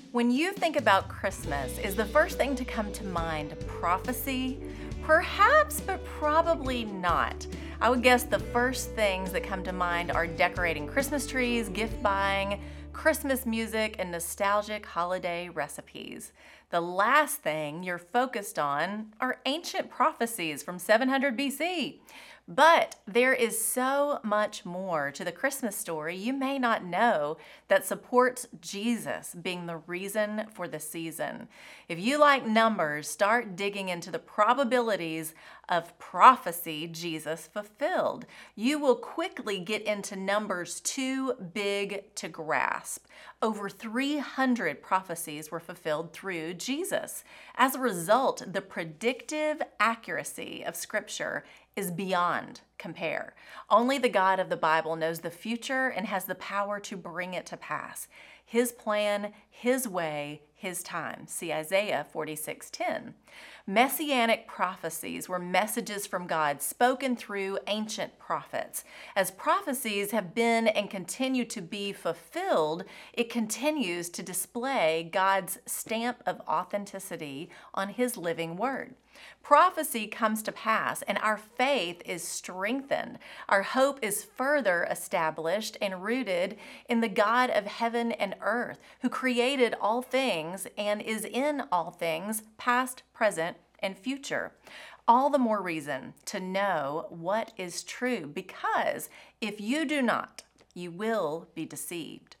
When you think about Christmas, is the first thing to come to mind prophecy? Perhaps, but probably not. I would guess the first things that come to mind are decorating Christmas trees, gift buying, Christmas music, and nostalgic holiday recipes. The last thing you're focused on are ancient prophecies from 700 BC. But there is so much more to the Christmas story you may not know that supports Jesus being the reason for the season. If you like numbers, start digging into the probabilities of prophecy Jesus fulfilled. You will quickly get into numbers too big to grasp. Over 300 prophecies were fulfilled through Jesus. As a result, the predictive accuracy of Scripture is beyond compare. Only the God of the Bible knows the future and has the power to bring it to pass. His plan, His way, His time. See Isaiah 46:10. Messianic prophecies were messages from God spoken through ancient prophets. As prophecies have been and continue to be fulfilled, it continues to display God's stamp of authenticity on His living word. Prophecy comes to pass, and our faith is strengthened. Our hope is further established and rooted in the God of heaven and earth, who created all things and is in all things, past, present, and future. All the more reason to know what is true, because if you do not, you will be deceived.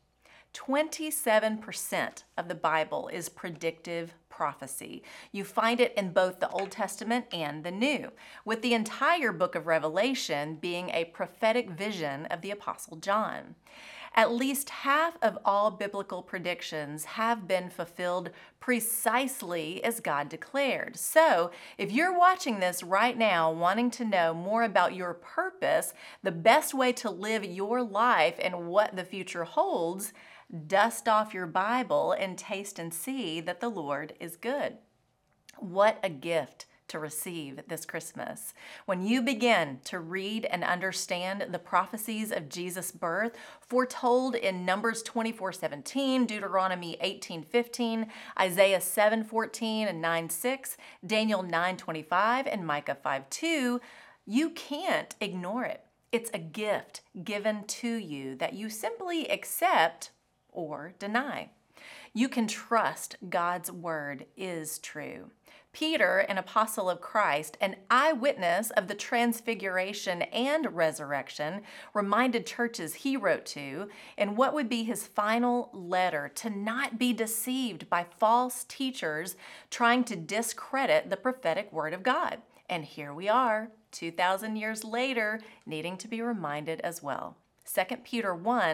27% of the Bible is predictive prophecy. You find it in both the Old Testament and the New, with the entire book of Revelation being a prophetic vision of the Apostle John. At least half of all biblical predictions have been fulfilled precisely as God declared. So, if you're watching this right now wanting to know more about your purpose, the best way to live your life and what the future holds, dust off your Bible and taste and see that the Lord is good. What a gift to receive this Christmas. When you begin to read and understand the prophecies of Jesus' birth, foretold in Numbers 24:17, Deuteronomy 18:15, Isaiah 7:14 and 9:6, Daniel 9:25, and Micah 5:2, you can't ignore it. It's a gift given to you that you simply accept or deny. You can trust God's word is true. Peter, an apostle of Christ, an eyewitness of the transfiguration and resurrection, reminded churches he wrote to in what would be his final letter to not be deceived by false teachers trying to discredit the prophetic word of God. And here we are, 2,000 years later, needing to be reminded as well. 2 Peter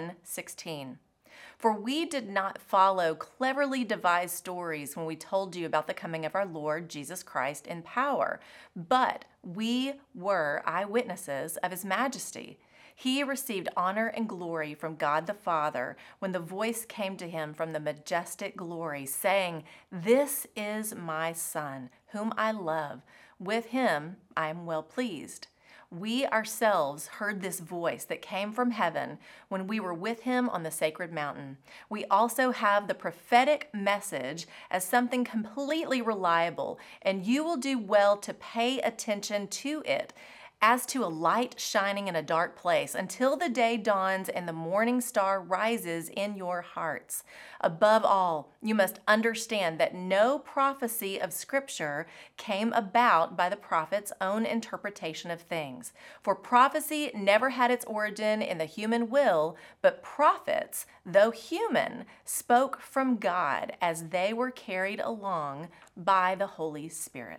1:16. For we did not follow cleverly devised stories when we told you about the coming of our Lord Jesus Christ in power, but we were eyewitnesses of His majesty. He received honor and glory from God the Father when the voice came to Him from the majestic glory, saying, "This is my Son, whom I love. With Him I am well pleased." We ourselves heard this voice that came from heaven when we were with Him on the sacred mountain. We also have the prophetic message as something completely reliable, and you will do well to pay attention to it as to a light shining in a dark place until the day dawns and the morning star rises in your hearts. Above all, you must understand that no prophecy of Scripture came about by the prophet's own interpretation of things. For prophecy never had its origin in the human will, but prophets, though human, spoke from God as they were carried along by the Holy Spirit.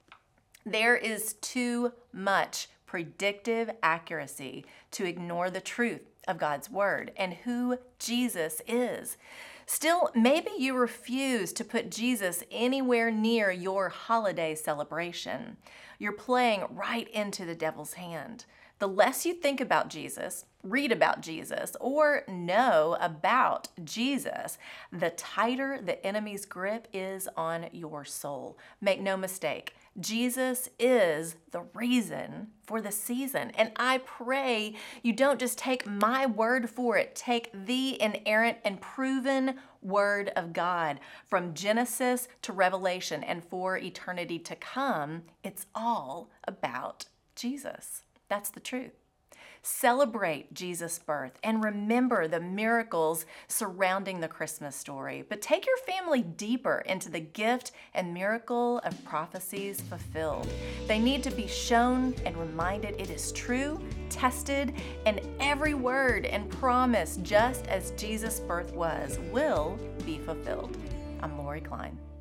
There is too much predictive accuracy to ignore the truth of God's word and who Jesus is. Still, maybe you refuse to put Jesus anywhere near your holiday celebration. You're playing right into the devil's hand. The less you think about Jesus, read about Jesus, or know about Jesus, the tighter the enemy's grip is on your soul. Make no mistake, Jesus is the reason for the season. And I pray you don't just take my word for it, take the inerrant and proven word of God. From Genesis to Revelation and for eternity to come, it's all about Jesus. That's the truth. Celebrate Jesus' birth and remember the miracles surrounding the Christmas story, but take your family deeper into the gift and miracle of prophecies fulfilled. They need to be shown and reminded it is true, tested, and every word and promise, just as Jesus' birth was, will be fulfilled. I'm Lori Klein.